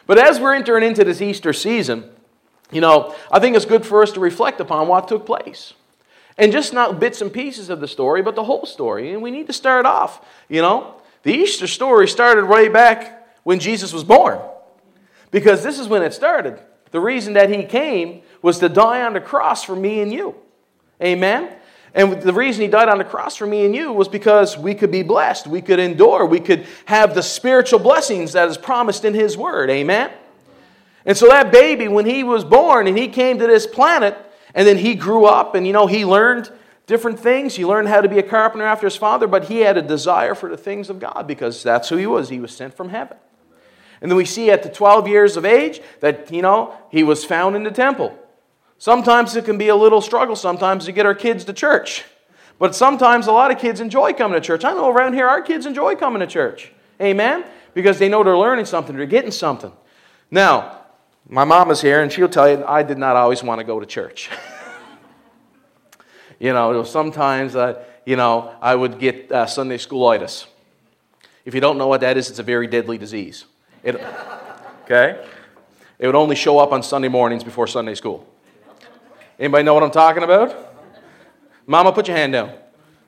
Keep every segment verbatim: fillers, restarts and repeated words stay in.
But as we're entering into this Easter season, you know, I think it's good for us to reflect upon what took place. And just not bits and pieces of the story, but the whole story. And we need to start off, you know. The Easter story started way back when Jesus was born. Because this is when it started. The reason that he came was to die on the cross for me and you. Amen? And the reason he died on the cross for me and you was because we could be blessed. We could endure. We could have the spiritual blessings that is promised in his word. Amen? And so that baby, when he was born and he came to this planet, and then he grew up and, you know, he learned different things. He learned how to be a carpenter after his father, but he had a desire for the things of God because that's who he was. He was sent from heaven. And then we see at the twelve years of age that, you know, he was found in the temple. Sometimes it can be a little struggle sometimes to get our kids to church. But sometimes a lot of kids enjoy coming to church. I know around here our kids enjoy coming to church. Amen? Because they know they're learning something. They're getting something. Now, my mom is here and she'll tell you I did not always want to go to church. You know, sometimes, uh, you know, I would get uh, Sunday schoolitis. If you don't know what that is, it's a very deadly disease. It, okay? It would only show up on Sunday mornings before Sunday school. Anybody know what I'm talking about? Mama, put your hand down.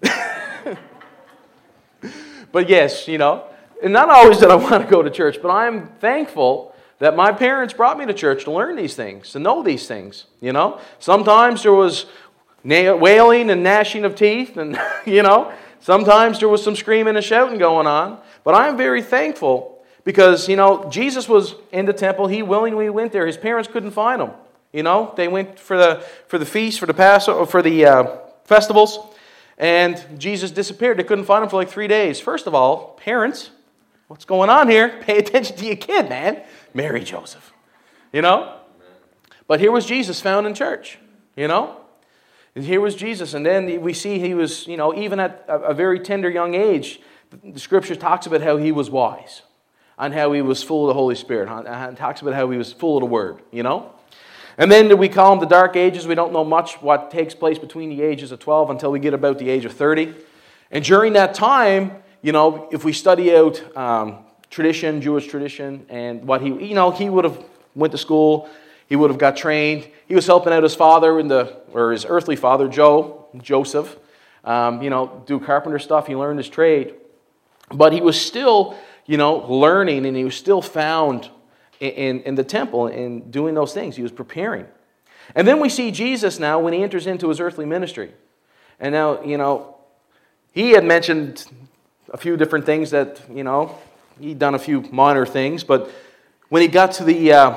But yes, you know, and not always did I want to go to church, but I'm thankful that my parents brought me to church to learn these things, to know these things, you know. Sometimes there was wailing and gnashing of teeth, and, you know, sometimes there was some screaming and shouting going on. But I'm very thankful because, you know, Jesus was in the temple. He willingly went there. His parents couldn't find him. You know, they went for the for the feast, for the Passover, for the uh, festivals, and Jesus disappeared. They couldn't find him for like three days. First of all, parents, what's going on here? Pay attention to your kid, man. Mary, Joseph, you know. But here was Jesus found in church, you know. And here was Jesus, and then we see he was, you know, even at a very tender young age, the Scripture talks about how he was wise, and how he was full of the Holy Spirit. It talks about how he was full of the Word, you know. And then we call them the Dark Ages. We don't know much what takes place between the ages of twelve until we get about the age of thirty. And during that time, you know, if we study out um, tradition, Jewish tradition, and what he, you know, he would have went to school, he would have got trained. He was helping out his father, in the, or his earthly father, Joe, Joseph, um, you know, do carpenter stuff. He learned his trade. But he was still, you know, learning, and he was still found In, in the temple and doing those things. He was preparing. And then we see Jesus now when he enters into his earthly ministry. And now, you know, he had mentioned a few different things that, you know, he'd done a few minor things, but when he got to the uh,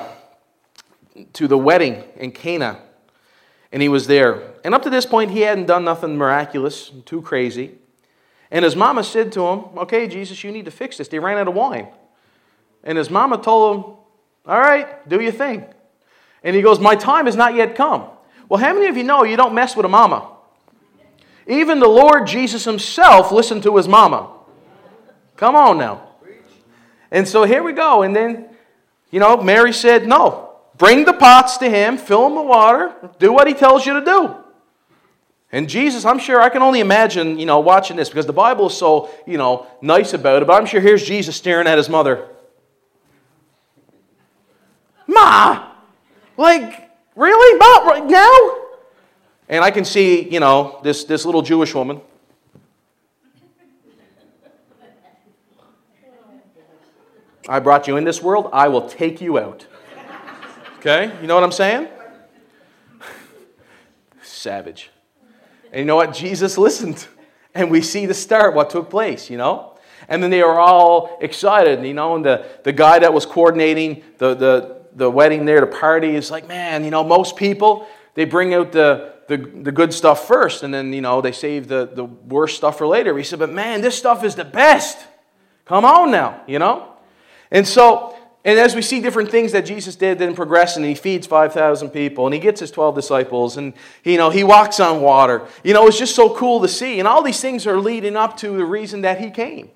to the wedding in Cana, and he was there, and up to this point he hadn't done nothing miraculous, too crazy, and his mama said to him, okay, Jesus, you need to fix this. They ran out of wine. And his mama told him, all right, do your thing. And he goes, my time has not yet come. Well, how many of you know you don't mess with a mama? Even the Lord Jesus himself listened to his mama. Come on now. And so here we go. And then, you know, Mary said, no. Bring the pots to him, fill them with water, do what he tells you to do. And Jesus, I'm sure, I can only imagine, you know, watching this, because the Bible is so, you know, nice about it, but I'm sure here's Jesus staring at his mother. Ma, like, really? Not right now? And I can see, you know, this, this little Jewish woman. I brought you in this world. I will take you out. Okay? You know what I'm saying? Savage. And you know what? Jesus listened. And we see the start, what took place, you know? And then they were all excited, you know, and the, the guy that was coordinating the, the the wedding there, the party, is like, man, you know, most people, they bring out the, the, the good stuff first, and then, you know, they save the, the worst stuff for later. He said, but man, this stuff is the best. Come on now, you know? And so, and as we see different things that Jesus did, then progress, and he feeds five thousand people, and he gets his twelve disciples, and, you know, he walks on water. You know, it's just so cool to see. And all these things are leading up to the reason that he came.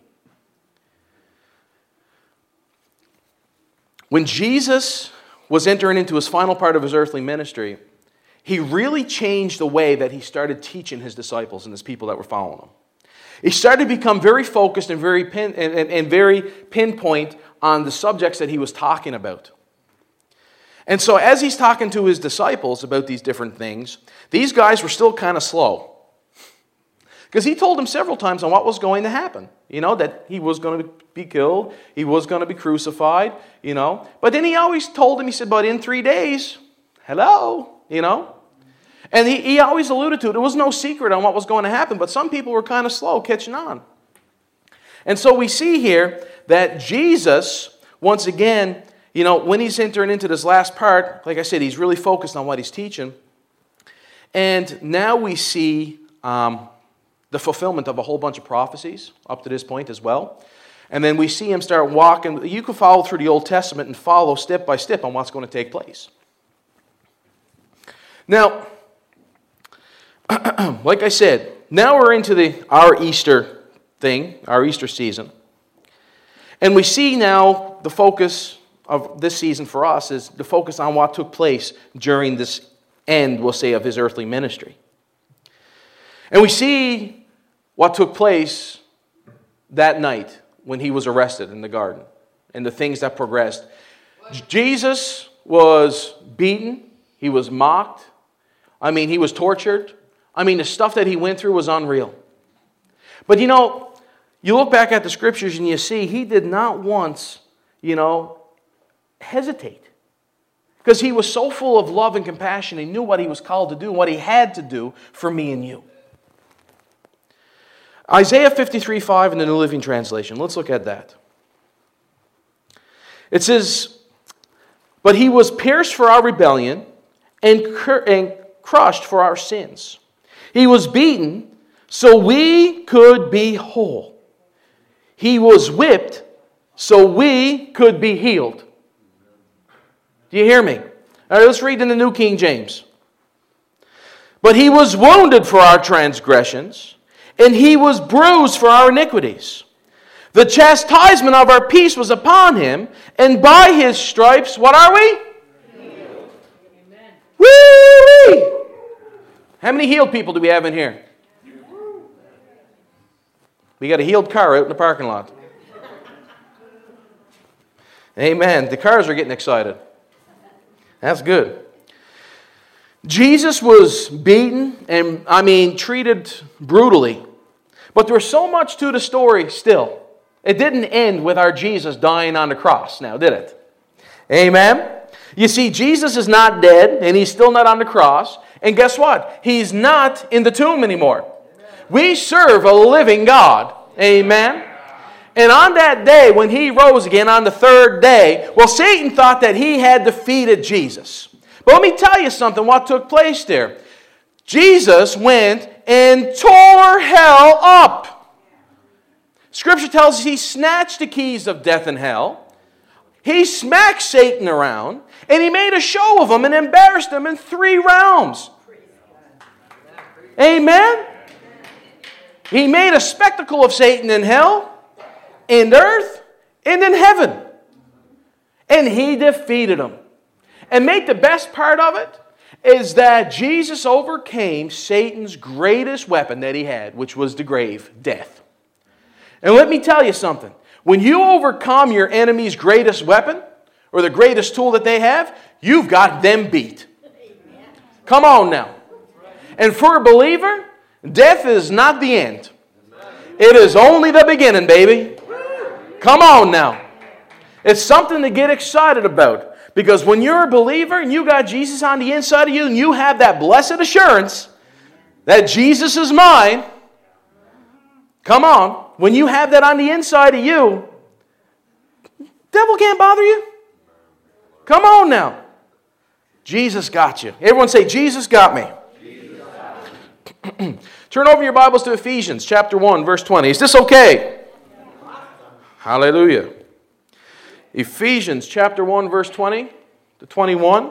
When Jesus was entering into his final part of his earthly ministry, he really changed the way that he started teaching his disciples and his people that were following him. He started to become very focused and very pin, and, and, and very pinpoint on the subjects that he was talking about. And so as he's talking to his disciples about these different things, these guys were still kind of slow. Because he told them several times on what was going to happen. You know, that he was going to be killed, he was going to be crucified, you know. But then he always told them, he said, but in three days, hello, you know. And he, he always alluded to it. There was no secret on what was going to happen, but some people were kind of slow catching on. And so we see here that Jesus, once again, you know, when he's entering into this last part, like I said, he's really focused on what he's teaching. And now we see um, the fulfillment of a whole bunch of prophecies up to this point as well. And then we see him start walking. You can follow through the Old Testament and follow step by step on what's going to take place. Now, like I said, now we're into the our Easter thing, our Easter season. And we see now the focus of this season for us is the focus on what took place during this end, we'll say, of his earthly ministry. And we see what took place that night when he was arrested in the garden and the things that progressed. Jesus was beaten. He was mocked. I mean, he was tortured. I mean, the stuff that he went through was unreal. But you know, you look back at the scriptures and you see he did not once, you know, hesitate. Because he was so full of love and compassion. He knew what he was called to do and what he had to do for me and you. Isaiah fifty-three five in the New Living Translation. Let's look at that. It says, but he was pierced for our rebellion and, cur- and crushed for our sins. He was beaten so we could be whole. He was whipped so we could be healed. Do you hear me? All right, let's read in the New King James. But he was wounded for our transgressions, and he was bruised for our iniquities. The chastisement of our peace was upon him, and by his stripes, what are we? Healed. Woo-wee! How many healed people do we have in here? We got a healed car out in the parking lot. Amen. The cars are getting excited. That's good. Jesus was beaten and, I mean, treated brutally. But there was so much to the story still. It didn't end with our Jesus dying on the cross now, did it? Amen? You see, Jesus is not dead, and he's still not on the cross. And guess what? He's not in the tomb anymore. We serve a living God. Amen? And on that day, when he rose again on the third day, well, Satan thought that he had defeated Jesus. But let me tell you something, what took place there. Jesus went and tore hell up. Scripture tells us he snatched the keys of death and hell. He smacked Satan around, and he made a show of him and embarrassed him in three realms. Amen? He made a spectacle of Satan in hell, in earth, and in heaven. And he defeated him. And make the best part of it is that Jesus overcame Satan's greatest weapon that he had, which was the grave, death. And let me tell you something. When you overcome your enemy's greatest weapon, or the greatest tool that they have, you've got them beat. Come on now. And for a believer, death is not the end. It is only the beginning, baby. Come on now. It's something to get excited about. Because when you're a believer and you got Jesus on the inside of you and you have that blessed assurance that Jesus is mine, come on, when you have that on the inside of you, devil can't bother you. Come on now. Jesus got you. Everyone say, Jesus got me. Jesus got me. Turn over your Bibles to Ephesians chapter one, verse twenty. Is this okay? Hallelujah. Ephesians chapter one, verse twenty to twenty-one.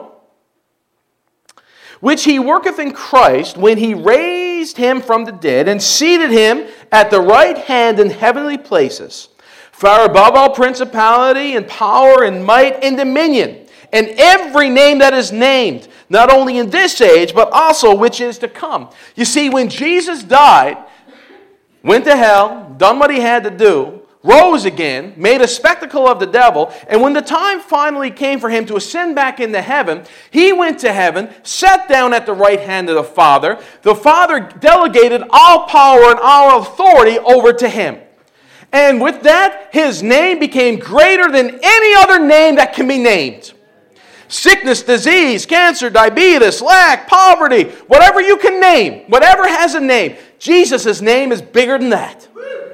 Which he worketh in Christ when he raised him from the dead and seated him at the right hand in heavenly places, far above all principality and power and might and dominion, and every name that is named, not only in this age, but also which is to come. You see, when Jesus died, went to hell, done what he had to do, rose again, made a spectacle of the devil, and when the time finally came for him to ascend back into heaven, he went to heaven, sat down at the right hand of the Father. The Father delegated all power and all authority over to him. And with that, his name became greater than any other name that can be named. Sickness, disease, cancer, diabetes, lack, poverty, whatever you can name, whatever has a name, Jesus' name is bigger than that.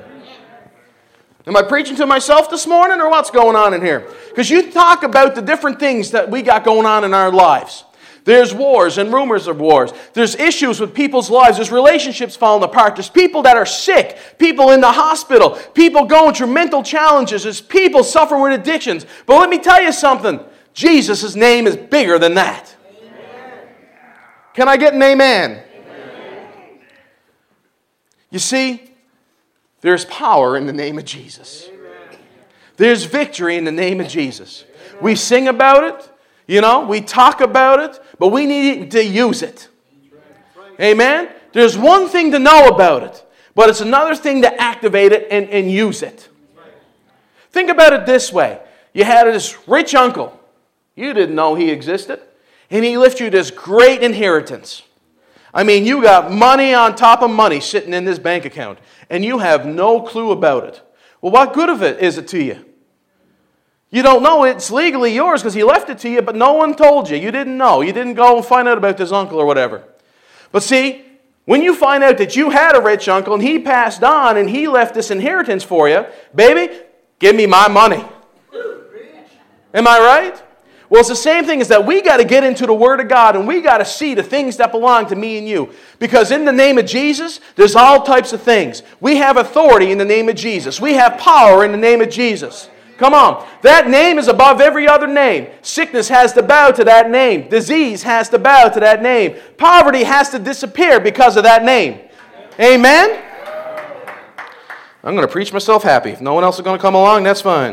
Am I preaching to myself this morning, or what's going on in here? Because you talk about the different things that we got going on in our lives. There's wars and rumors of wars. There's issues with people's lives. There's relationships falling apart. There's people that are sick. People in the hospital. People going through mental challenges. There's people suffering with addictions. But let me tell you something. Jesus' name is bigger than that. Amen. Can I get an amen? Amen? You see, there's power in the name of Jesus. Amen. There's victory in the name of Jesus. Amen. We sing about it. You know, we talk about it, but we need to use it. Amen? There's one thing to know about it, but it's another thing to activate it and, and use it. Think about it this way. You had this rich uncle. You didn't know he existed. And he left you this great inheritance. I mean, you got money on top of money sitting in this bank account, and you have no clue about it. Well, what good of it is it to you? You don't know it's legally yours because he left it to you, but no one told you. You didn't know. You didn't go and find out about this uncle or whatever. But see, when you find out that you had a rich uncle and he passed on and he left this inheritance for you, baby, give me my money. Am I right? Well, it's the same thing as that we got to get into the Word of God and we got to see the things that belong to me and you. Because in the name of Jesus, there's all types of things. We have authority in the name of Jesus. We have power in the name of Jesus. Come on. That name is above every other name. Sickness has to bow to that name. Disease has to bow to that name. Poverty has to disappear because of that name. Amen? I'm going to preach myself happy. If no one else is going to come along, that's fine.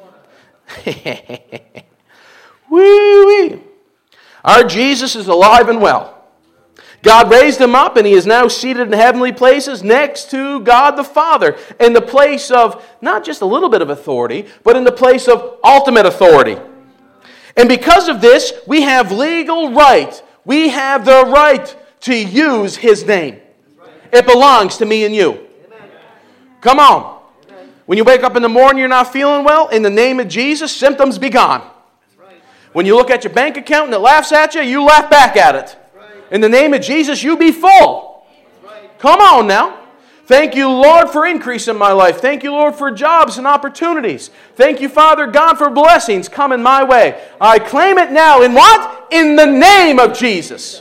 Woo-wee. Our Jesus is alive and well. God raised him up, and he is now seated in heavenly places next to God the Father, in the place of not just a little bit of authority, but in the place of ultimate authority. And because of this, we have legal right. We have the right to use his name. It belongs to me and you. Come on. When you wake up in the morning, you're not feeling well, in the name of Jesus, symptoms be gone. When you look at your bank account and it laughs at you, you laugh back at it. In the name of Jesus, you be full. Come on now. Thank you, Lord, for increase in my life. Thank you, Lord, for jobs and opportunities. Thank you, Father God, for blessings coming my way. I claim it now in what? In the name of Jesus.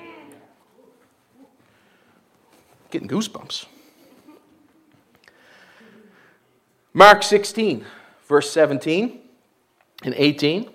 Getting goosebumps. Mark sixteen, verse seventeen and eighteen.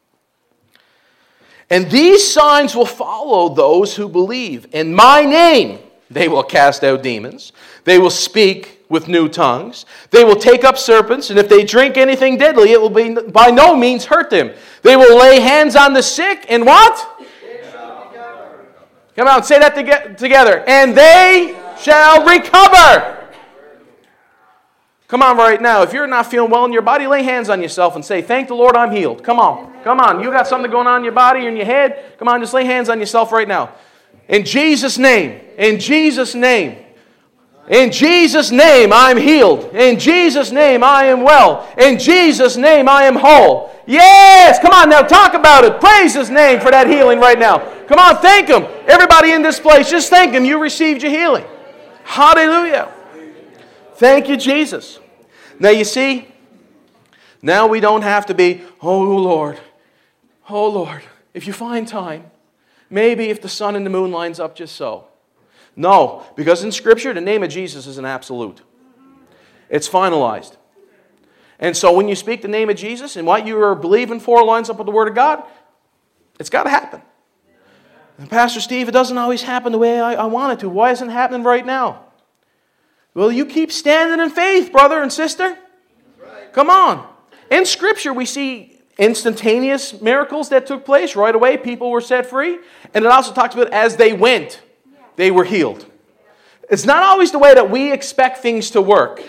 And these signs will follow those who believe. In my name, they will cast out demons. They will speak with new tongues. They will take up serpents, and if they drink anything deadly, it will be by no means hurt them. They will lay hands on the sick, and what? Come on, say that together. And they shall recover. Come on right now. If you're not feeling well in your body, lay hands on yourself and say, thank the Lord I'm healed. Come on. Come on. You got something going on in your body or in your head? Come on, just lay hands on yourself right now. In Jesus' name. In Jesus' name. In Jesus' name, I'm healed. In Jesus' name, I am well. In Jesus' name, I am whole. Yes! Come on now, talk about it. Praise His name for that healing right now. Come on, thank Him. Everybody in this place, just thank Him. You received your healing. Hallelujah. Thank you, Jesus. Now you see, now we don't have to be, oh Lord, oh Lord, if you find time, maybe if the sun and the moon lines up just so. No, because in Scripture, the name of Jesus is an absolute. It's finalized. And so when you speak the name of Jesus and what you are believing for lines up with the Word of God, it's got to happen. And Pastor Steve, it doesn't always happen the way I, I want it to. Why isn't it happening right now? Well, you keep standing in faith, brother and sister. Right. Come on. In Scripture, we see instantaneous miracles that took place right away. People were set free. And it also talks about as they went, they were healed. It's not always the way that we expect things to work.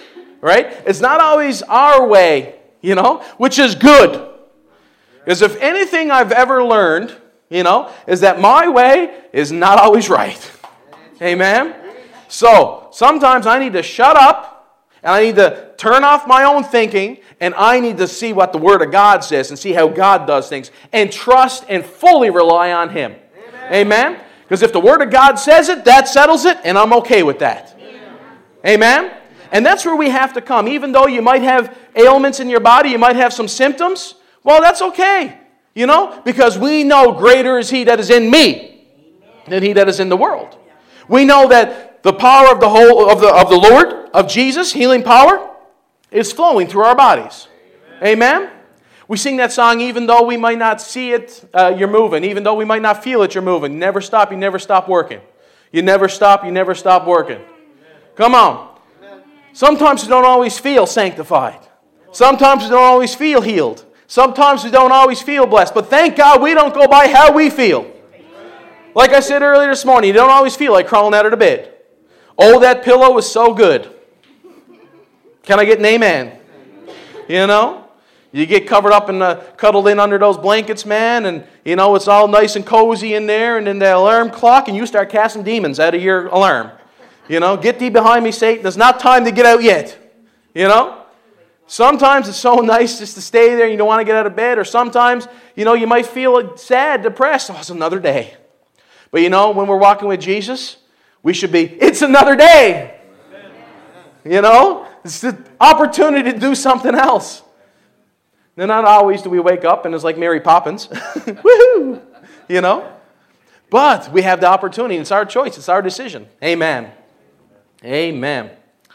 right? It's not always our way, you know, which is good. Because if anything I've ever learned, you know, is that my way is not always right. Amen? So, sometimes I need to shut up, and I need to turn off my own thinking, and I need to see what the Word of God says and see how God does things, and trust and fully rely on Him. Amen? Because if the Word of God says it, that settles it, and I'm okay with that. Amen? And that's where we have to come. Even though you might have ailments in your body, you might have some symptoms, well, that's okay. You know? Because we know greater is He that is in me than he that is in the world. We know that the power of the whole of the of the Lord, of Jesus, healing power, is flowing through our bodies. Amen? Amen? We sing that song, even though we might not see it, uh, you're moving. Even though we might not feel it, you're moving. You never stop, you never stop working. You never stop, you never stop working. Come on. Sometimes we don't always feel sanctified. Sometimes we don't always feel healed. Sometimes we don't always feel blessed. But thank God we don't go by how we feel. Like I said earlier this morning, you don't always feel like crawling out of the bed. Oh, that pillow was so good. Can I get an amen? You know? You get covered up and uh, cuddled in under those blankets, man, and, you know, it's all nice and cozy in there, and then the alarm clock, and you start casting demons out of your alarm. You know? Get thee behind me, Satan. There's not time to get out yet. You know? Sometimes it's so nice just to stay there and you don't want to get out of bed. Or sometimes, you know, you might feel sad, depressed. Oh, it's another day. But you know, when we're walking with Jesus, we should be, it's another day. You know? It's the opportunity to do something else. Then not always do we wake up and it's like Mary Poppins. Woohoo! You know? But we have the opportunity. It's our choice. It's our decision. Amen. Amen.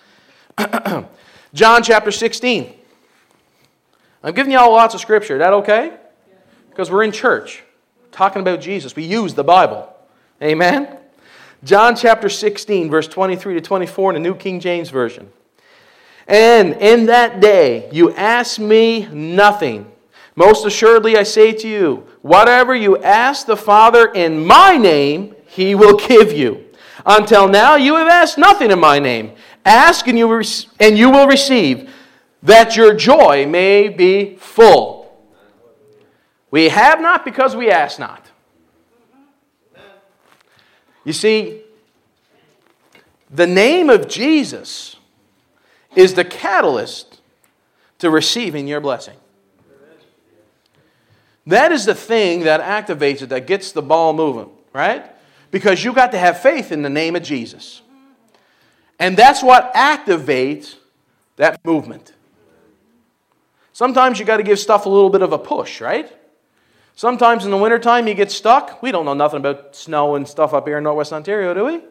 John chapter sixteen. I'm giving you all lots of scripture. Is that okay? Because we're in church, talking about Jesus. We use the Bible. Amen? John chapter sixteen, verse twenty-three to twenty-four in the New King James Version. And in that day you ask me nothing. Most assuredly I say to you, whatever you ask the Father in my name, He will give you. Until now you have asked nothing in my name. Ask and you will, and you will receive, that your joy may be full. We have not because we ask not. You see, the name of Jesus is the catalyst to receiving your blessing. That is the thing that activates it, that gets the ball moving, right? Because you got to have faith in the name of Jesus. And that's what activates that movement. Sometimes you got to give stuff a little bit of a push, right? Sometimes in the wintertime you get stuck. We don't know nothing about snow and stuff up here in Northwest Ontario, do we?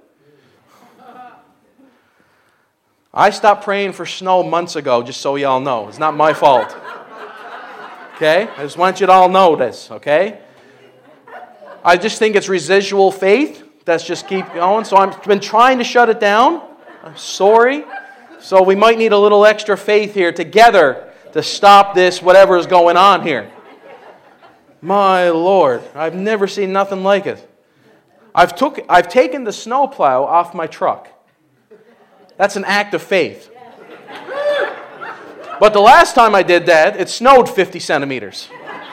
I stopped praying for snow months ago, just so you all know. It's not my fault. Okay? I just want you to all know this, okay? I just think it's residual faith. That's just keep going. So I've been trying to shut it down. I'm sorry. So we might need a little extra faith here together to stop this, whatever is going on here. My Lord, I've never seen nothing like it. I've took, I've taken the snowplow off my truck. That's an act of faith. But the last time I did that, it snowed fifty centimeters.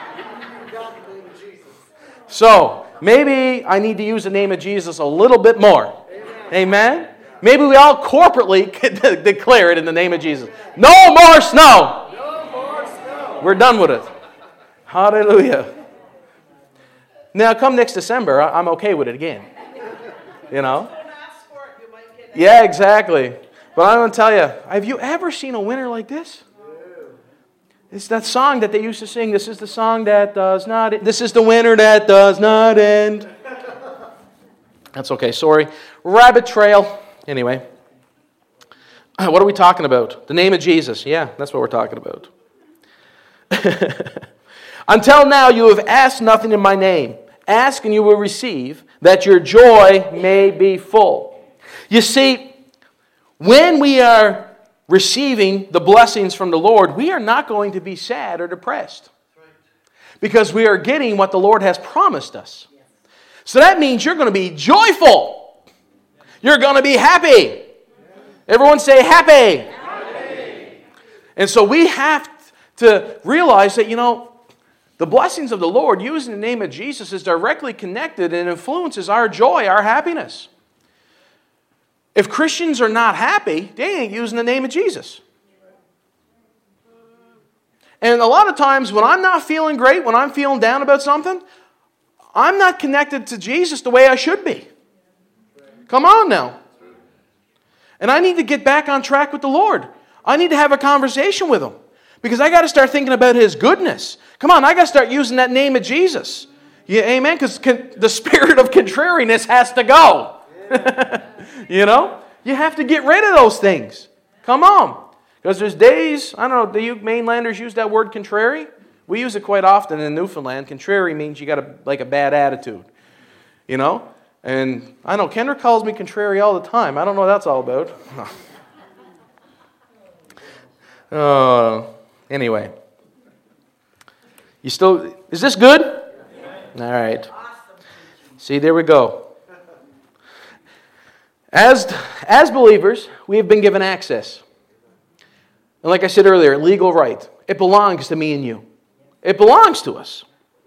So, maybe I need to use the name of Jesus a little bit more. Amen? Maybe we all corporately can declare it in the name of Jesus. No more snow! No more snow! We're done with it. Hallelujah. Now, come next December, I'm okay with it again. You know? Yeah, exactly. But I'm going to tell you, have you ever seen a winter like this? It's that song that they used to sing. This is the song that does not end. This is the winter that does not end. That's okay, sorry. Rabbit trail. Anyway. What are we talking about? The name of Jesus. Yeah, that's what we're talking about. Until now you have asked nothing in my name. Ask and you will receive, that your joy may be full. You see, when we are receiving the blessings from the Lord, we are not going to be sad or depressed. Because we are getting what the Lord has promised us. So that means you're going to be joyful. You're going to be happy. Everyone say happy. Happy. And so we have to realize that, you know, the blessings of the Lord, using the name of Jesus, is directly connected and influences our joy, our happiness. If Christians are not happy, they ain't using the name of Jesus. And a lot of times when I'm not feeling great, when I'm feeling down about something, I'm not connected to Jesus the way I should be. Come on now. And I need to get back on track with the Lord. I need to have a conversation with Him. Because I got to start thinking about His goodness. Come on, I got to start using that name of Jesus. Yeah, amen? Because the spirit of contrariness has to go. You know? You have to get rid of those things. Come on. Because there's days, I don't know, do you mainlanders use that word contrary? We use it quite often in Newfoundland. Contrary means you got a, like a bad attitude. You know? And I know Kendra calls me contrary all the time. I don't know what that's all about. Oh... Uh, Anyway, you still, is this good? All right. See, there we go. As, as believers, we have been given access. And like I said earlier, legal right. It belongs to me and you. It belongs to us.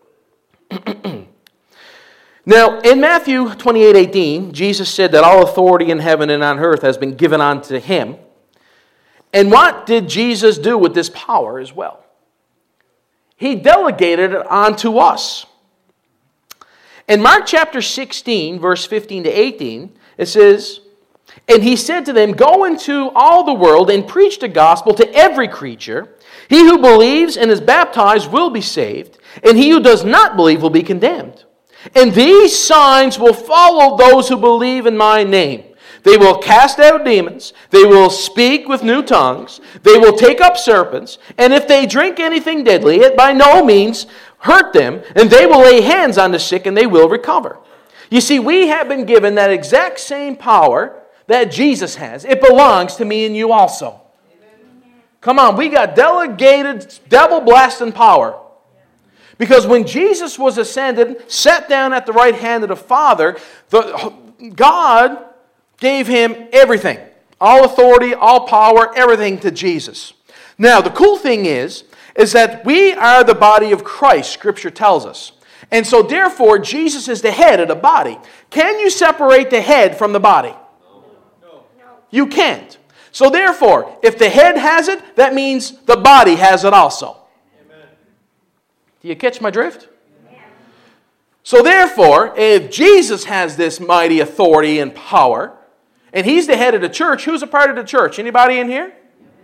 Now, in Matthew twenty-eight eighteen, Jesus said that all authority in heaven and on earth has been given unto Him. And what did Jesus do with this power as well? He delegated it onto us. In Mark chapter sixteen, verse fifteen to eighteen, it says, "And He said to them, Go into all the world and preach the gospel to every creature. He who believes and is baptized will be saved, and he who does not believe will be condemned. And these signs will follow those who believe in my name. They will cast out demons. They will speak with new tongues. They will take up serpents. And if they drink anything deadly, it by no means hurt them. And they will lay hands on the sick and they will recover." You see, we have been given that exact same power that Jesus has. It belongs to me and you also. Come on, we got delegated, devil-blasting power. Because when Jesus was ascended, sat down at the right hand of the Father, the, God gave Him everything. All authority, all power, everything to Jesus. Now, the cool thing is, is that we are the body of Christ, Scripture tells us. And so, therefore, Jesus is the head of the body. Can you separate the head from the body? No. You can't. So, therefore, if the head has it, that means the body has it also. Amen. Do you catch my drift? Amen. So, therefore, if Jesus has this mighty authority and power, and He's the head of the church, who's a part of the church? Anybody in here?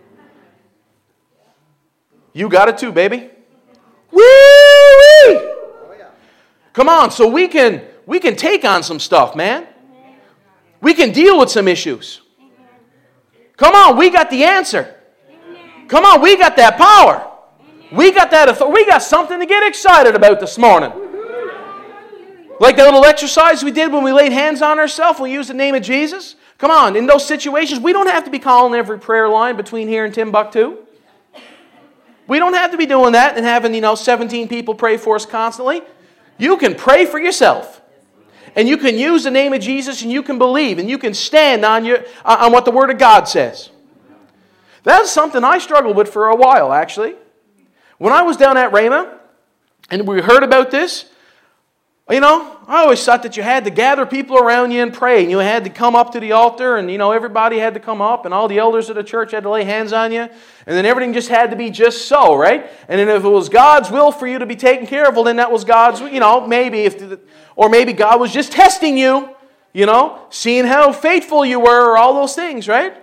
You got it too, baby. Woo-wee! Come on, so we can we can take on some stuff, man. We can deal with some issues. Come on, we got the answer. Come on, we got that power. We got that authority. We got something to get excited about this morning. Like that little exercise we did when we laid hands on ourselves, we used the name of Jesus. Come on, in those situations, we don't have to be calling every prayer line between here and Timbuktu. We don't have to be doing that and having, you know, seventeen people pray for us constantly. You can pray for yourself. And you can use the name of Jesus and you can believe and you can stand on your on what the Word of God says. That's something I struggled with for a while, actually. When I was down at Rhema and we heard about this, you know, I always thought that you had to gather people around you and pray. And you had to come up to the altar and, you know, everybody had to come up and all the elders of the church had to lay hands on you. And then everything just had to be just so, right? And then if it was God's will for you to be taken care of, well, then that was God's, you know, maybe if, the, or maybe God was just testing you, you know, seeing how faithful you were or all those things, right?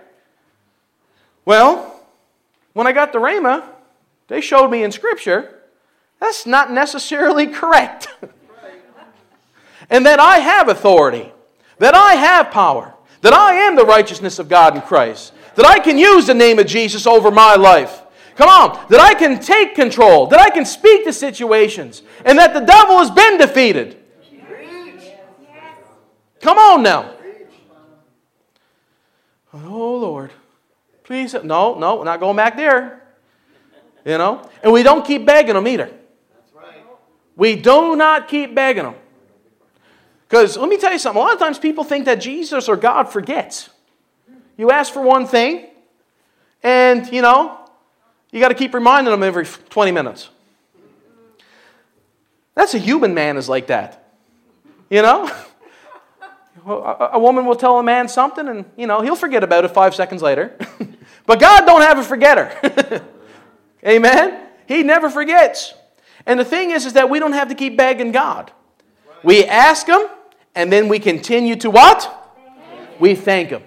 Well, when I got to Rhema, they showed me in Scripture, that's not necessarily correct. And that I have authority, that I have power, that I am the righteousness of God in Christ, that I can use the name of Jesus over my life. Come on, that I can take control, that I can speak to situations, and that the devil has been defeated. Come on now. Oh, Lord. Please, no, no, we're not going back there. You know? And we don't keep begging them either. We do not keep begging them. Because let me tell you something. A lot of times people think that Jesus or God forgets. You ask for one thing, and, you know, You got to keep reminding them every twenty minutes. That's a human man is like that. You know? A woman will tell a man something and, you know, he'll forget about it five seconds later. But God don't have a forgetter. Amen? He never forgets. And the thing is, is that we don't have to keep begging God. We ask Him, and then we continue to what? We thank Him.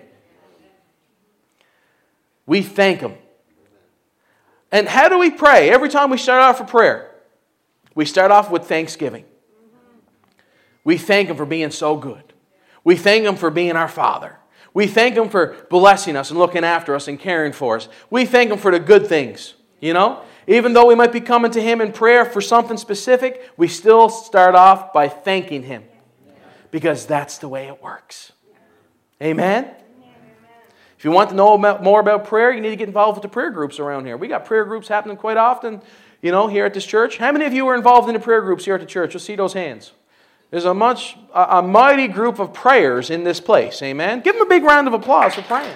We thank Him. And how do we pray? Every time we start off for prayer, we start off with thanksgiving. We thank Him for being so good. We thank Him for being our Father. We thank Him for blessing us and looking after us and caring for us. We thank Him for the good things, you know? Even though we might be coming to Him in prayer for something specific, we still start off by thanking Him. Because that's the way it works. Amen? If you want to know more about prayer, you need to get involved with the prayer groups around here. We got prayer groups happening quite often, you know, here at this church. How many of you are involved in the prayer groups here at the church? Let's see those hands. There's a much, a, a mighty group of prayers in this place. Amen? Give them a big round of applause for praying.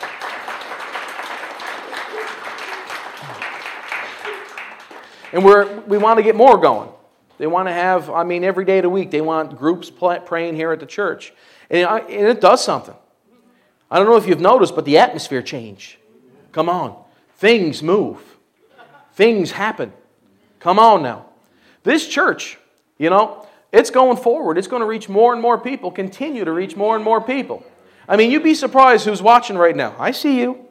And we're, we want to get more going. They want to have, I mean, every day of the week, they want groups play, praying here at the church. And, I, and it does something. I don't know if you've noticed, but the atmosphere changed. Come on. Things move. Things happen. Come on now. This church, you know, it's going forward. It's going to reach more and more people, continue to reach more and more people. I mean, you'd be surprised who's watching right now. I see you.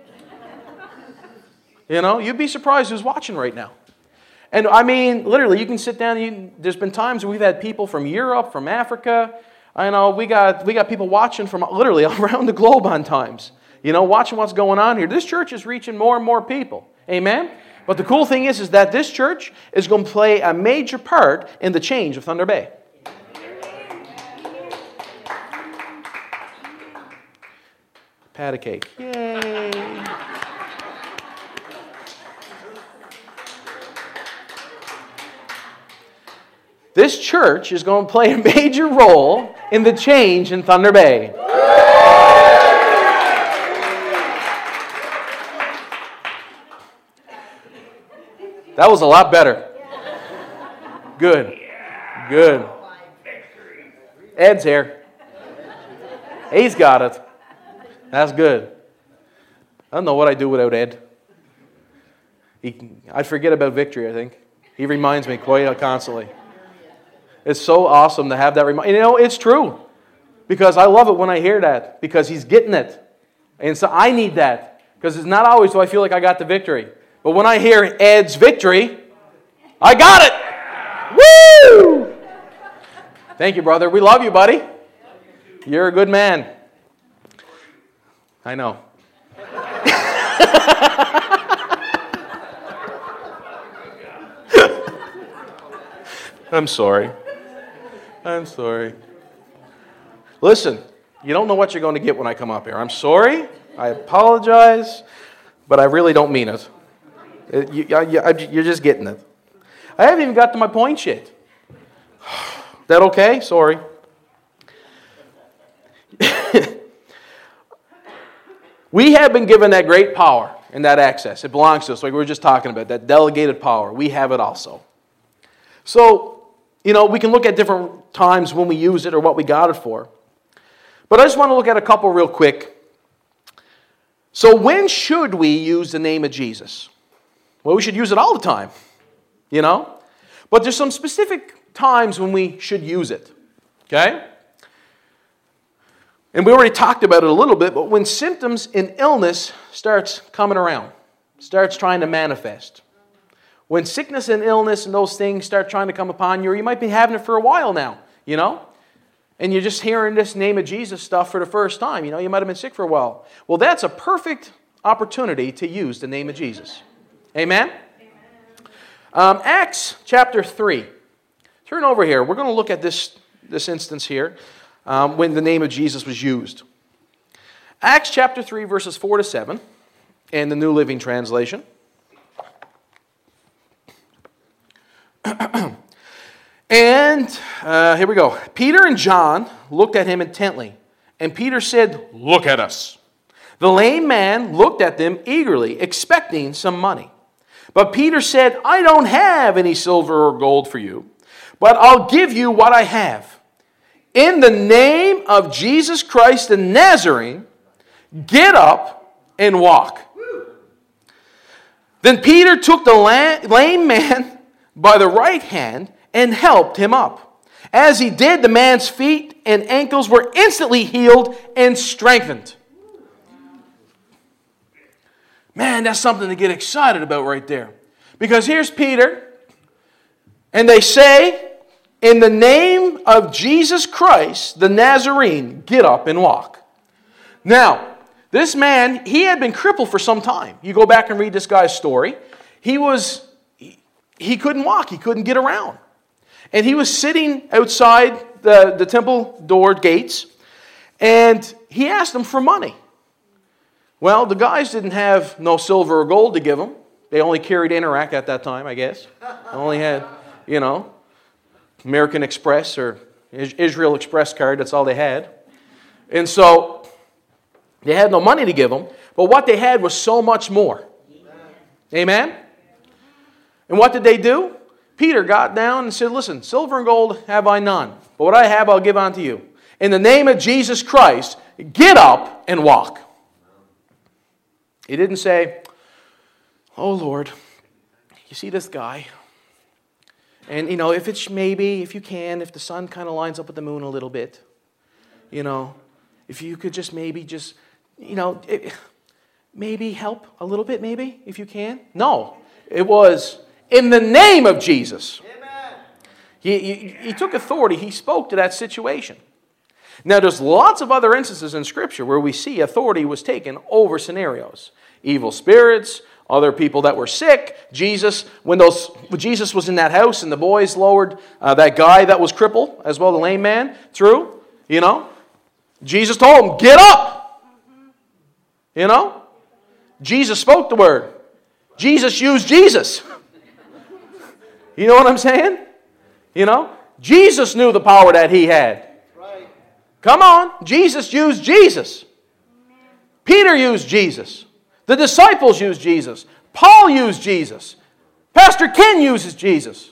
You know, you'd be surprised who's watching right now. And I mean, literally, you can sit down. You, there's been times where we've had people from Europe, from Africa. I know we got we got people watching from literally around the globe on times. You know, watching what's going on here. This church is reaching more and more people. Amen? But the cool thing is, is that this church is going to play a major part in the change of Thunder Bay. Pat a cake. Yay. This church is going to play a major role in the change in Thunder Bay. That was a lot better. Good. Good. Ed's here. He's got it. That's good. I don't know what I'd do without Ed. He, I'd forget about victory, I think. He reminds me quite constantly. It's so awesome to have that reminder. You know, it's true. Because I love it when I hear that. Because he's getting it. And so I need that. Because it's not always do I feel like I got the victory. But when I hear Ed's victory, I got it. Woo! Thank you, brother. We love you, buddy. You're a good man. I know. I'm sorry. I'm sorry. Listen, you don't know what you're going to get when I come up here. I'm sorry. I apologize. But I really don't mean it. it you, you, you're just getting it. I haven't even got to my point yet. That okay? Sorry. We have been given that great power and that access. It belongs to us, like we were just talking about, that delegated power. We have it also. So, you know, we can look at different times when we use it or what we got it for. But I just want to look at a couple real quick. So when should we use the name of Jesus? Well, we should use it all the time, you know. But there's some specific times when we should use it, okay? And we already talked about it a little bit, but when symptoms in illness starts coming around, starts trying to manifest. When sickness and illness and those things start trying to come upon you, or you might be having it for a while now, you know? And you're just hearing this name of Jesus stuff for the first time. You know, you might have been sick for a while. Well, that's a perfect opportunity to use the name of Jesus. Amen? Um, Acts chapter three. Turn over here. We're going to look at this, this instance here um, when the name of Jesus was used. Acts chapter three, verses four to seven in the New Living Translation. And uh, here we go. Peter and John looked at him intently. And Peter said, "Look at us." The lame man looked at them eagerly, expecting some money. But Peter said, I don't have any silver or gold for you, but I'll give you what I have. In the name of Jesus Christ the Nazarene, get up and walk. Then Peter took the lame man by the right hand and helped him up. As he did, the man's feet and ankles were instantly healed and strengthened. Man, that's something to get excited about right there. Because here's Peter, and they say, in the name of Jesus Christ, the Nazarene, get up and walk. Now, this man, he had been crippled for some time. You go back and read this guy's story. He was, he, he couldn't walk. He couldn't get around. And he was sitting outside the, the temple door gates, and he asked them for money. Well, the guys didn't have no silver or gold to give him. They only carried Interac at that time, I guess. They only had, you know, American Express or Israel Express card. That's all they had. And so they had no money to give him. But what they had was so much more. Amen? And what did they do? Peter got down and said, listen, silver and gold have I none. But what I have I'll give unto you. In the name of Jesus Christ, get up and walk. He didn't say, oh, Lord, you see this guy? And, you know, if it's maybe, if you can, if the sun kind of lines up with the moon a little bit, you know, if you could just maybe just, you know, it, maybe help a little bit, maybe, if you can. No, it was in the name of Jesus. Amen. He, he, he took authority. He spoke to that situation. Now, there's lots of other instances in Scripture where we see authority was taken over scenarios. Evil spirits, other people that were sick. Jesus, when those when Jesus was in that house and the boys lowered uh, that guy that was crippled, as well the lame man, through, you know, Jesus told him, get up. You know, Jesus spoke the word. Jesus used Jesus. You know what I'm saying? You know, Jesus knew the power that he had. Come on, Jesus used Jesus. Peter used Jesus. The disciples used Jesus. Paul used Jesus. Pastor Ken uses Jesus.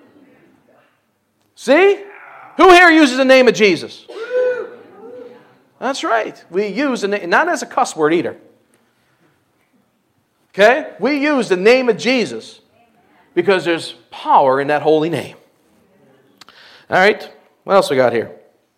See? Who here uses the name of Jesus? That's right. We use the name, not as a cuss word either. Okay? We use the name of Jesus because there's power in that holy name. All right. What else we got here?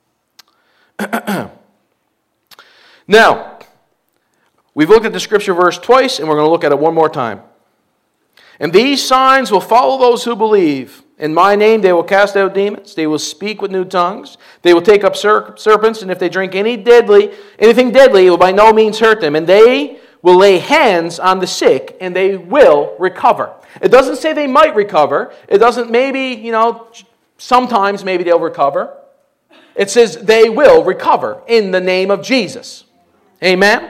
Now, we've looked at the scripture verse twice, and we're going to look at it one more time. And these signs will follow those who believe. In my name they will cast out demons. They will speak with new tongues. They will take up ser- serpents, and if they drink any deadly, anything deadly, it will by no means hurt them. And they will lay hands on the sick, and they will recover. It doesn't say they might recover. It doesn't maybe, you know, sometimes maybe they'll recover. It says they will recover in the name of Jesus. Amen?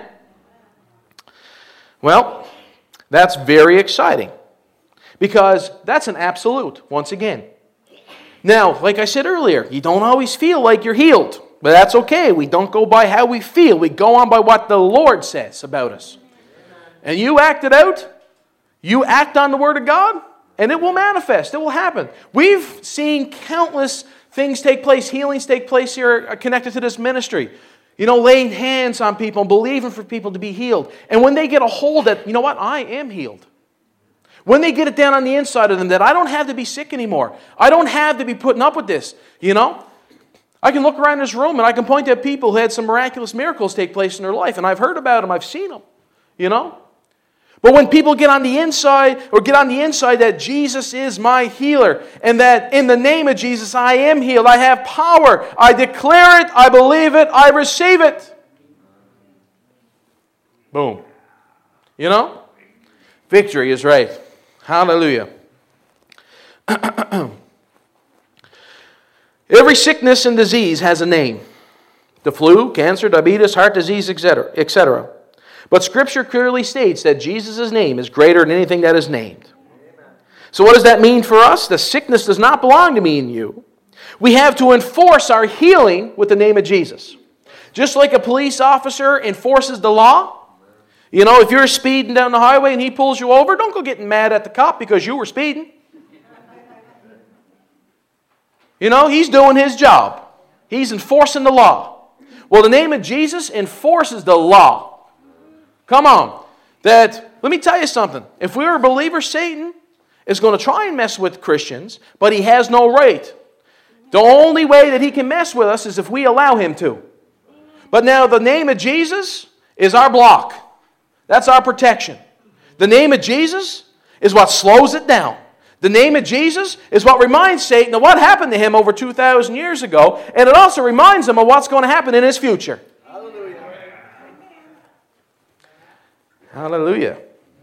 Well, that's very exciting because that's an absolute, once again. Now, like I said earlier, you don't always feel like you're healed, but that's okay. We don't go by how we feel. We go on by what the Lord says about us. And you act it out, you act on the Word of God, and it will manifest. It will happen. We've seen countless things take place, healings take place here connected to this ministry. You know, laying hands on people and believing for people to be healed. And when they get a hold that, you know what, I am healed. When they get it down on the inside of them that I don't have to be sick anymore. I don't have to be putting up with this, you know. I can look around this room and I can point to people who had some miraculous miracles take place in their life. And I've heard about them, I've seen them, you know. But when people get on the inside, or get on the inside that Jesus is my healer, and that in the name of Jesus I am healed, I have power, I declare it, I believe it, I receive it. Boom. You know? Victory is right. Hallelujah. Every sickness and disease has a name. The flu, cancer, diabetes, heart disease, et cetera, et cetera. But Scripture clearly states that Jesus' name is greater than anything that is named. So what does that mean for us? The sickness does not belong to me and you. We have to enforce our healing with the name of Jesus. Just like a police officer enforces the law, You know, if you're speeding down the highway and he pulls you over, don't go getting mad at the cop because you were speeding. You know, he's doing his job. He's enforcing the law. Well, the name of Jesus enforces the law. Come on. That, let me tell you something. If we were a believer, Satan is going to try and mess with Christians, but he has no right. The only way that he can mess with us is if we allow him to. But now the name of Jesus is our block. That's our protection. The name of Jesus is what slows it down. The name of Jesus is what reminds Satan of what happened to him over two thousand years ago, and it also reminds him of what's going to happen in his future. Hallelujah. Hallelujah.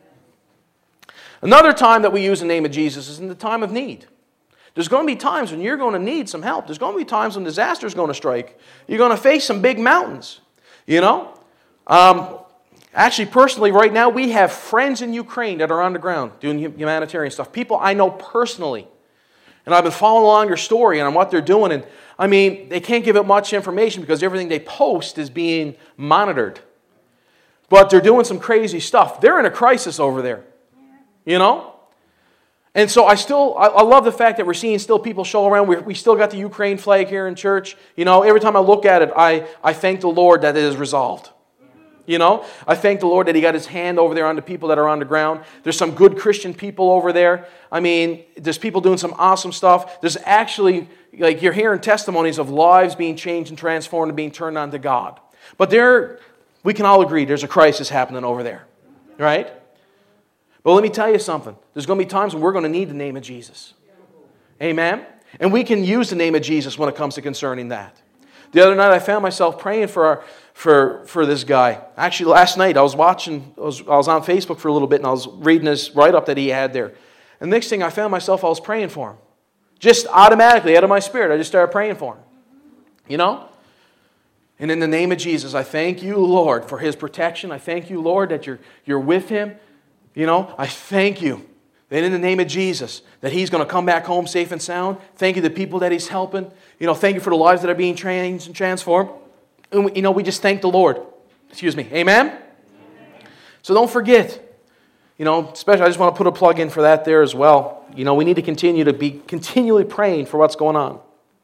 Another time that we use the name of Jesus is in the time of need. There's going to be times when you're going to need some help. There's going to be times when disaster is going to strike. You're going to face some big mountains. You know? Um, actually, personally, right now, we have friends in Ukraine that are on the ground doing humanitarian stuff. People I know personally. And I've been following along their story and on what they're doing. And, I mean, they can't give out much information because everything they post is being monitored. But they're doing some crazy stuff. They're in a crisis over there. You know? And so I still, I, I love the fact that we're seeing still people show around. We, we still got the Ukraine flag here in church. You know, every time I look at it, I, I thank the Lord that it is resolved. You know, I thank the Lord that He got His hand over there on the people that are on the ground. There's some good Christian people over there. I mean, there's people doing some awesome stuff. There's actually, like, you're hearing testimonies of lives being changed and transformed and being turned on to God. But there, we can all agree there's a crisis happening over there. Right? But let me tell you something. There's going to be times when we're going to need the name of Jesus. Amen? And we can use the name of Jesus when it comes to concerning that. The other night I found myself praying for our, for, for this guy. Actually, last night I was watching, I was, I was on Facebook for a little bit and I was reading his write-up that he had there. And the next thing I found myself, I was praying for him. Just automatically, out of my spirit, I just started praying for him. You know? And in the name of Jesus, I thank you, Lord, for His protection. I thank you, Lord, that you're, you're with him. You know, I thank you that in the name of Jesus, that he's going to come back home safe and sound. Thank you to the people that he's helping. You know, thank you for the lives that are being changed and transformed. And, we, you know, we just thank the Lord. Excuse me. Amen? Amen? So don't forget, you know, especially I just want to put a plug in for that there as well. You know, we need to continue to be continually praying for what's going on.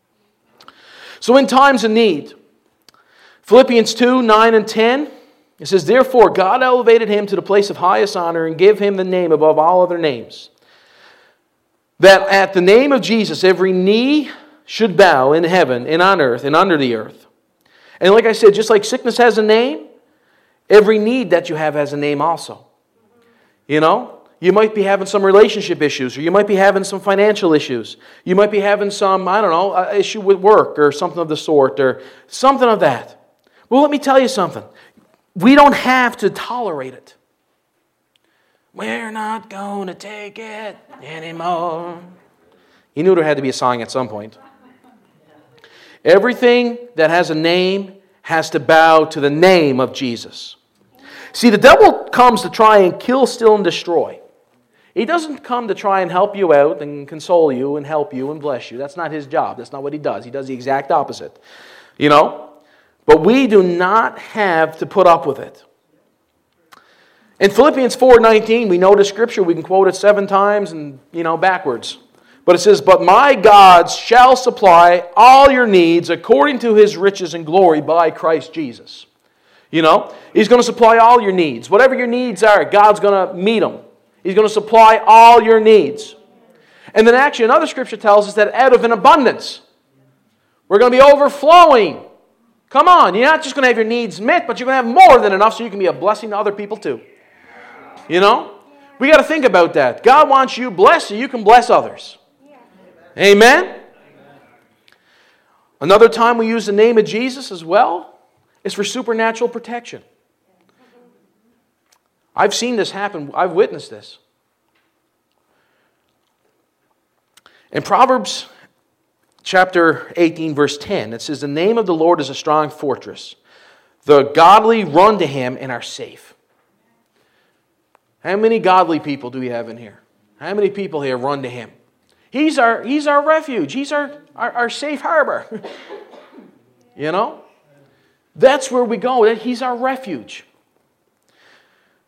So in times of need, Philippians two, nine and ten, it says, therefore, God elevated him to the place of highest honor and gave him the name above all other names, that at the name of Jesus every knee should bow in heaven and on earth and under the earth. And like I said, just like sickness has a name, every need that you have has a name also. You know, you might be having some relationship issues, or you might be having some financial issues. You might be having some, I don't know, issue with work or something of the sort, or something of that. Well, let me tell you something. We don't have to tolerate it. We're not going to take it anymore. You knew there had to be a song at some point. Everything that has a name has to bow to the name of Jesus. See, the devil comes to try and kill, steal, and destroy. He doesn't come to try and help you out and console you and help you and bless you. That's not his job. That's not what he does. He does the exact opposite. You know? But we do not have to put up with it. In Philippians four nineteen, we know the scripture. We can quote it seven times and, you know, backwards. But it says, but my God shall supply all your needs according to His riches and glory by Christ Jesus. You know, He's going to supply all your needs. Whatever your needs are, God's going to meet them. He's going to supply all your needs. And then actually another scripture tells us that out of an abundance, we're going to be overflowing. Come on, you're not just going to have your needs met, but you're going to have more than enough so you can be a blessing to other people too. You know? We got to think about that. God wants you blessed so you can bless others. Amen? Another time we use the name of Jesus as well is for supernatural protection. I've seen this happen. I've witnessed this. In Proverbs chapter eighteen, verse ten, it says, the name of the Lord is a strong fortress. The godly run to Him and are safe. How many godly people do we have in here? How many people here run to Him? He's our, he's our refuge. He's our, our, our safe harbor. You know? That's where we go. He's our refuge.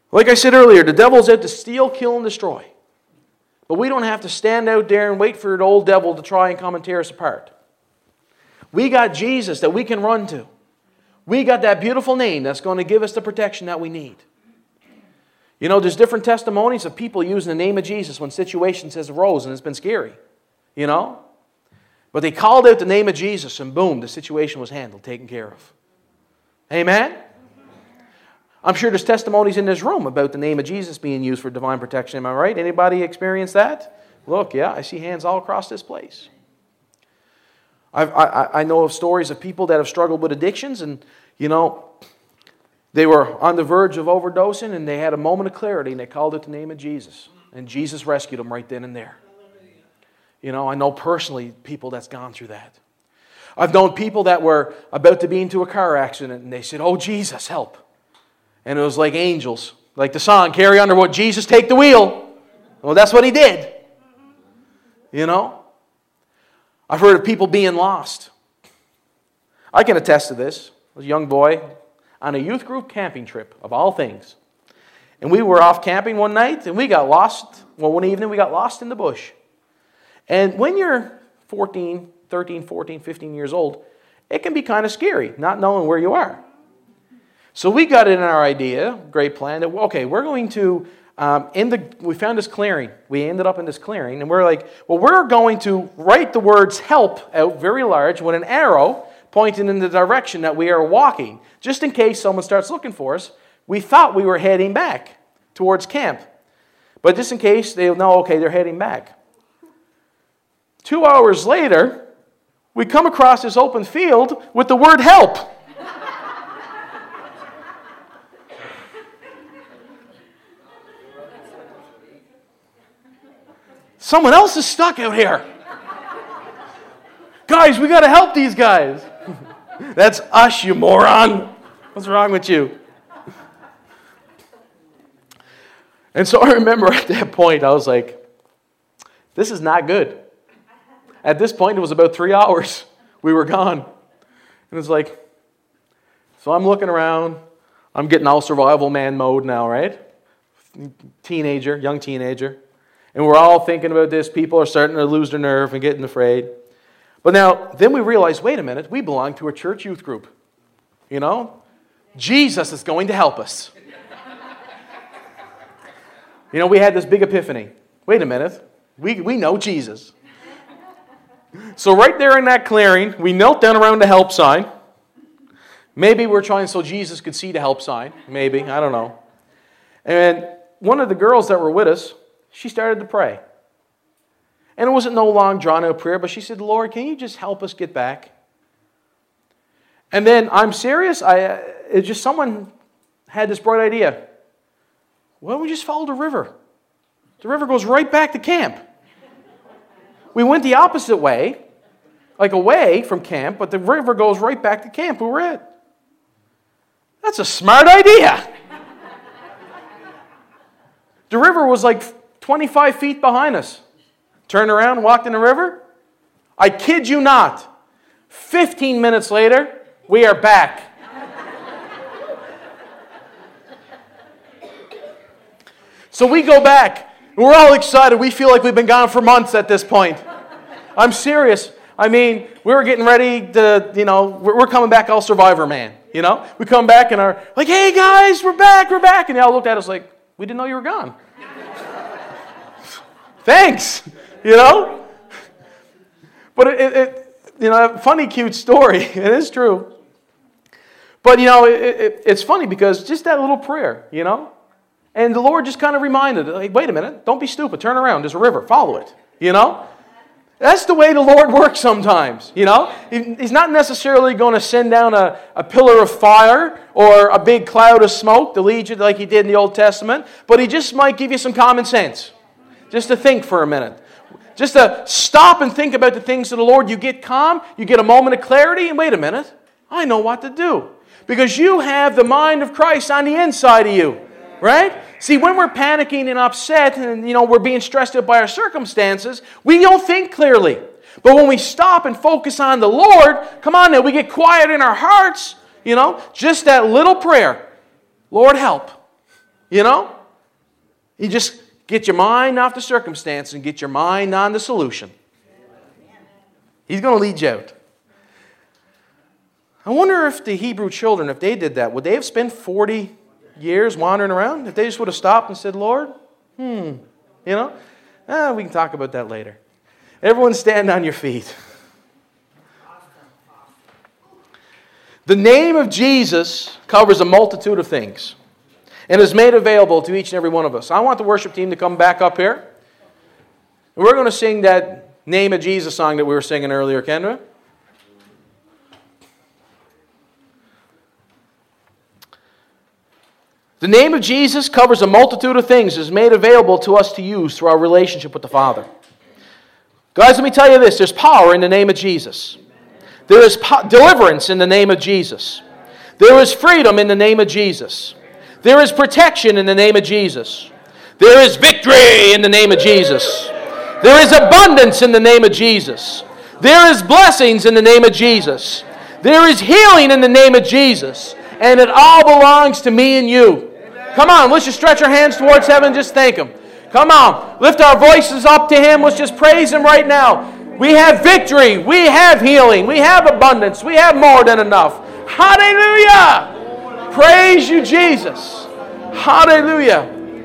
Like I said earlier, the devil's out to steal, kill, and destroy. But we don't have to stand out there and wait for the old devil to try and come and tear us apart. We got Jesus that we can run to. We got that beautiful name that's going to give us the protection that we need. You know, there's different testimonies of people using the name of Jesus when situations has arose and it's been scary. You know? But they called out the name of Jesus and boom, the situation was handled, taken care of. Amen? I'm sure there's testimonies in this room about the name of Jesus being used for divine protection. Am I right? Anybody experience that? Look, yeah, I see hands all across this place. I've, I, I know of stories of people that have struggled with addictions and, you know, they were on the verge of overdosing and they had a moment of clarity and they called it the name of Jesus. And Jesus rescued them right then and there. You know, I know personally people that's gone through that. I've known people that were about to be into a car accident and they said, "Oh, Jesus, help." And it was like angels. Like the song, Carrie Underwood, "Jesus, take the wheel." Well, that's what he did. You know? I've heard of people being lost. I can attest to this. I was a young boy on a youth group camping trip, of all things. And we were off camping one night, and we got lost. Well, one evening, we got lost in the bush. And when you're fourteen, thirteen, fourteen, fifteen years old, it can be kind of scary, not knowing where you are. So we got in our idea, great plan, that, okay, we're going to, um, in the, we found this clearing. We ended up in this clearing, and we're like, well, we're going to write the words "help" out very large with an arrow pointing in the direction that we are walking, just in case someone starts looking for us. We thought we were heading back towards camp. But just in case they'll know, okay, they're heading back. Two hours later, we come across this open field with the word "help." Someone else is stuck out here. Guys, we got to help these guys. That's us, you moron. What's wrong with you? And so I remember at that point, I was like, this is not good. At this point, it was about three hours. We were gone. And it's like, so I'm looking around. I'm getting all survival man mode now, right? Teenager, young teenager. And we're all thinking about this. People are starting to lose their nerve and getting afraid. But now, then we realize, wait a minute, we belong to a church youth group. You know? Jesus is going to help us. You know, we had this big epiphany. Wait a minute, we, we know Jesus. So right there in that clearing, we knelt down around the help sign. Maybe we're trying so Jesus could see the help sign. Maybe, I don't know. And one of the girls that were with us, she started to pray. And it wasn't no long drawn-out prayer, but she said, "Lord, can you just help us get back?" And then, I'm serious, I uh, it just someone had this bright idea. Why don't we just follow the river? The river goes right back to camp. We went the opposite way, like away from camp, but the river goes right back to camp where we're at. That's a smart idea. The river was like twenty-five feet behind us. Turned around, walked in the river. I kid you not. fifteen minutes later, we are back. So we go back. We're all excited. We feel like we've been gone for months at this point. I'm serious. I mean, we were getting ready to, you know, we're coming back all Survivor Man, you know? We come back and are like, "Hey guys, we're back, we're back." And they all looked at us like, "We didn't know you were gone." Thanks, you know? But it, it, you know, funny, cute story. It is true. But, you know, it, it, it's funny because just that little prayer, you know? And the Lord just kind of reminded, like, wait a minute, don't be stupid, turn around, there's a river, follow it, you know? That's the way the Lord works sometimes, you know? He's not necessarily going to send down a, a pillar of fire or a big cloud of smoke to lead you like he did in the Old Testament, but he just might give you some common sense, just to think for a minute. Just to stop and think about the things of the Lord. You get calm, you get a moment of clarity, and wait a minute, I know what to do. Because you have the mind of Christ on the inside of you, right? See, when we're panicking and upset and, you know, we're being stressed out by our circumstances, we don't think clearly. But when we stop and focus on the Lord, come on now, we get quiet in our hearts, you know, just that little prayer. Lord, help. You know? You just get your mind off the circumstance and get your mind on the solution. He's going to lead you out. I wonder if the Hebrew children, if they did that, would they have spent forty years wandering around? If they just would have stopped and said, Lord, hmm, you know? Ah, we can talk about that later. Everyone stand on your feet. The name of Jesus covers a multitude of things and is made available to each and every one of us. I want the worship team to come back up here. We're going to sing that Name of Jesus song that we were singing earlier, Kendra. The name of Jesus covers a multitude of things, is made available to us to use through our relationship with the Father. Guys, let me tell you this. There's power in the name of Jesus. There is po- deliverance in the name of Jesus. There is freedom in the name of Jesus. There is protection in the name of Jesus. There is victory in the name of Jesus. There is abundance in the name of Jesus. There is blessings in the name of Jesus. There is healing in the name of Jesus. And it all belongs to me and you. Come on, let's just stretch our hands towards heaven and just thank Him. Come on, lift our voices up to Him. Let's just praise Him right now. We have victory. We have healing. We have abundance. We have more than enough. Hallelujah! Praise you, Jesus. Hallelujah.